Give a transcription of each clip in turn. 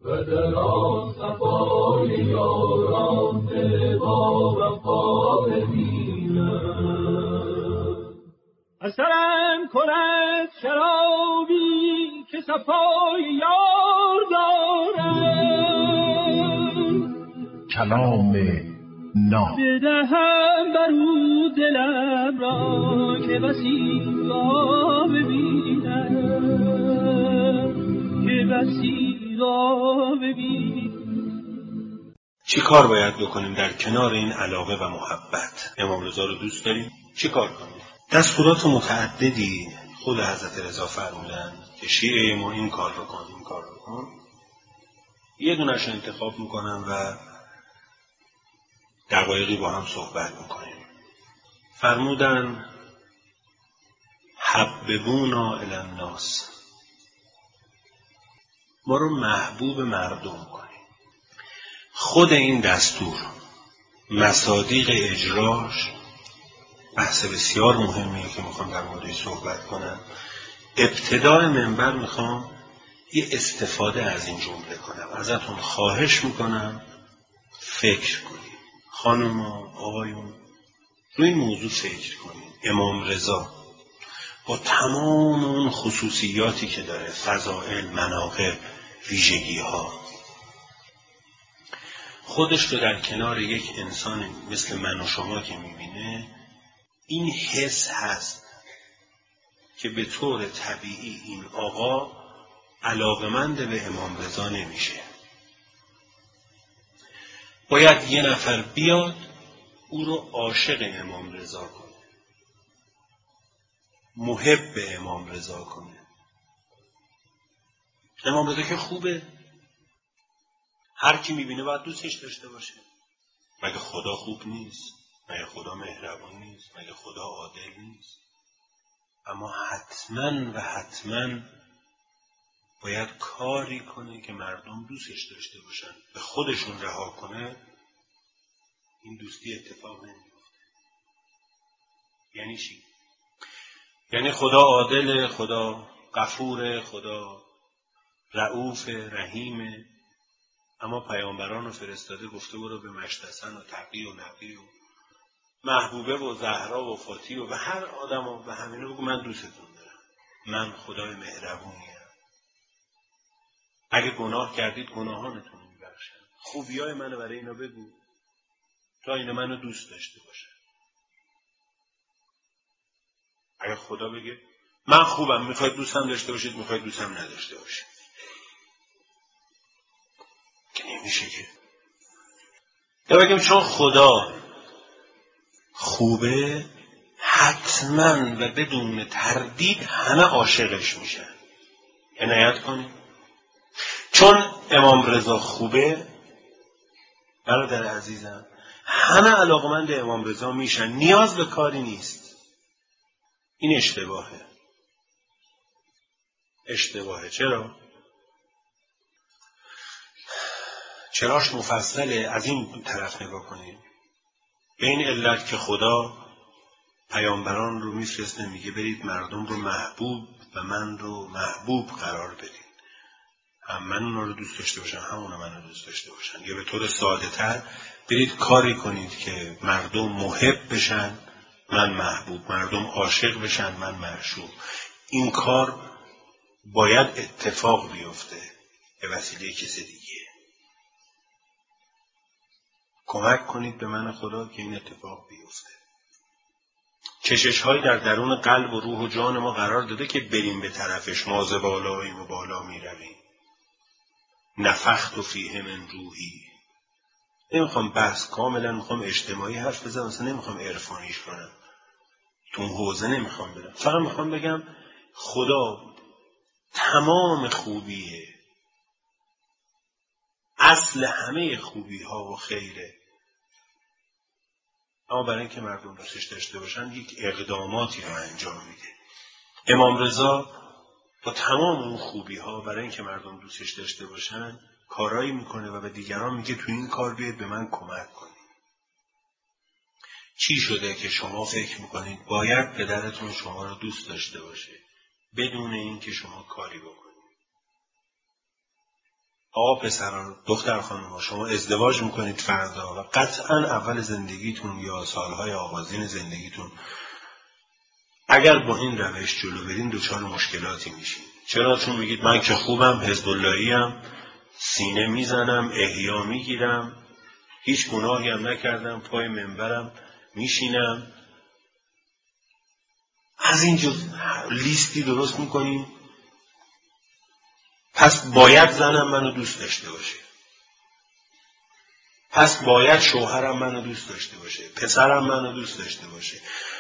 و در آن صفای یاران دل با وفا ببینم. اثرم کند شرابی که صفای یار دارم، کلام ناب بدهم برو دلم را که بسی را ببینم، که بسی را ببینم. چی کار باید بکنیم در کنار این علاقه و محبت؟ امام رضا رو دوست داریم؟ چی کار کنیم؟ دستورات متعددی خود حضرت رضا فرمودن که شیعه ما این کار رو کن، این کار رو کن. یه دونش انتخاب میکنم و دقایقی با هم صحبت میکنیم. فرمودن حببونا الی الناس، ما رو محبوب مردم کنیم. خود این دستور مصادیق اجراش بحث بسیار مهمیه که میخوام در موردش صحبت کنم. ابتدای منبر میخوام یه استفاده از این جمله کنم. ازتون خواهش میکنم فکر کنید، خانوما آقایون، روی این موضوع فکر کنید. امام رضا با تمام اون خصوصیاتی که داره، فضائل، مناقب، ویژگی ها، خودش رو در کنار یک انسان مثل من و شما که میبینه، این حس هست که به طور طبیعی این آقا علاقمند به امام رضا نمیشه. باید یه نفر بیاد او رو عاشق امام رضا کنه، محب امام رضا کنه. امام رضا که خوبه، هر کی میبینه باید دوستش داشته باشه. مگه خدا خوب نیست؟ مگه خدا مهربان نیست؟ مگه خدا عادل نیست؟ اما حتما باید کاری کنه که مردم دوستش داشته باشن. به خودشون رها کنه، این دوستی اتفاق نمیفته. یعنی چی؟ یعنی خدا عادل، خدا غفور، خدا رؤوف، رحیم، اما پیامبران رو فرستاده گفته برو به مشتسن و تقی و نقی و محبوبه و زهرا و فاتی و به هر آدم و به همینو بگو من دوستتون دارم، من خدای مهربونیم. اگه گناه کردید گناهانتون رو میبخشم. خوبیای منو برای اینا بگو تا اینا منو دوست داشته باشه. اگه خدا بگه من خوبم، میخواید دوستم داشته باشید، میخواید دوستم نداشته باشید، که نمیشه که. یا بگیم چون خدا خوبه حتما و بدون تردید همه عاشقش میشن. عنایت کنید. چون امام رضا خوبه برادر عزیزم، همه علاقمند امام رضا میشن، نیاز به کاری نیست. این اشتباهه. چراش مفصله. از این طرف نگاه کنید. به این علت که خدا پیامبران رو میفرسته میگه برید مردم رو محبوب و من رو محبوب قرار بدید. هم من اونا رو دوست داشته باشن، هم اونا من رو دوست داشته باشن. یا به طور ساده تر برید کاری کنید که مردم محب بشن، من محبوب، مردم عاشق بشن، من معشوق. این کار باید اتفاق بیفته به وسیله کسی دیگه. کمک کنید به من خدا که این اتفاق بیفته. کشش‌هایی در درون قلب و روح و جان ما قرار داده که بریم به طرفش. ما ز بالاییم و بالا می رویم. نفخت فیه من روحی. نمیخوام بحث کاملا، میخوام اجتماعی حرف بزنم، اصلا نمیخوام عرفانیش کنم، تو اون حوزه نمیخوام برم. فقط میخوام بگم خدا تمام خوبیه، اصل همه خوبی ها و خیره، اما برای اینکه مردم دوستش داشته باشن یک اقداماتی رو انجام میده. امام رضا با تمام اون خوبی ها برای اینکه مردم دوستش داشته باشن کارایی میکنه و به دیگران میگه تو این کار بیاید به من کمک کنید. چی شده که شما فکر میکنید باید پدرتون شما رو دوست داشته باشه بدون اینکه شما کاری بکنید؟ آقا پسران، دختر خانم‌ها، شما ازدواج میکنید فردا و قطعا اول زندگیتون یا سالهای آغازین زندگیتون اگر با این روش جلو برین دچار مشکلاتی میشین. چرا؟ چون میگید من که خوبم، حزب اللهی‌ام، سینه میزنم، احیا میگیرم، هیچ گناهی هم نکردم، پای منبرم میشینم. از اینجا لیستی درست میکنیم. پس باید زنم منو دوست داشته باشه، پس باید شوهرم منو دوست داشته باشه، پسرم منو دوست داشته باشه.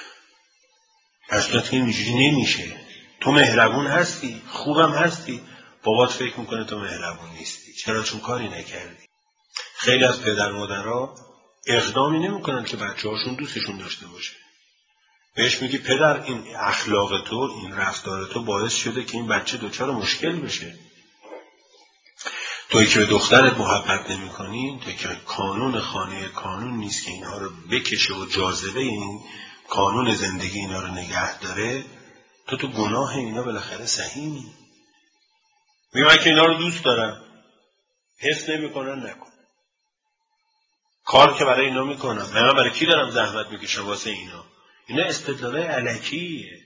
اصلا اینجوری نمیشه. تو مهربون هستی، خوبم هستی، بابات فکر میکنه تو مهربون نیستی. چرا؟ چون کاری نکردی. خیلی از پدر مادرها اقدامی نمیکنن که بچه‌هاشون دوستشون داشته باشه. بهش میگی پدر این اخلاق تو، این رفتار تو باعث شده که این بچه دچار مشکل بشه. تویی که به دخترت محبت نمی کنی، تویی که کانون خانه قانون نیست که اینها رو بکشه و جاذبه این قانون زندگی اینا رو نگه داره، تو گناه اینا بالاخره سهیمی. میگم که اینا رو دوست دارم، حس نمی کنن نکن. کار که برای اینا میکنم، من برای کی دارم زحمت میکشم واسه اینا؟ اینا استدلالای الکیه.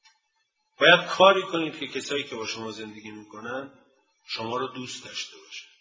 باید کاری کنید که کسایی که با شما زندگی میکنن شما رو دوست داشته باشه.